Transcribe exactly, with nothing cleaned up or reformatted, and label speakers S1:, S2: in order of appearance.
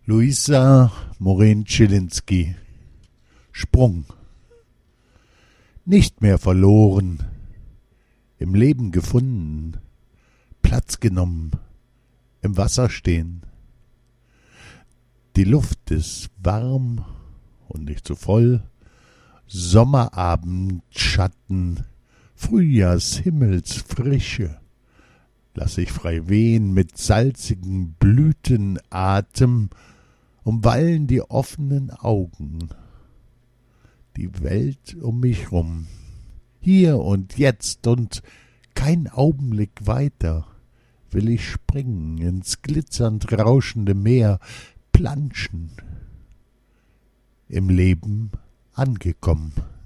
S1: Luisa Morin-Czelinski. Sprung. Nicht mehr verloren, im Leben gefunden, Platz genommen, im Wasser stehen. Die Luft ist warm und nicht so voll, Sommerabendschatten, Frühjahrshimmelsfrische, lass ich frei wehen mit salzigen Blütenatem, umwallen die offenen Augen. Die Welt um mich rum, hier und jetzt und kein Augenblick weiter, will ich springen ins glitzernd rauschende Meer, planschen, im Leben angekommen.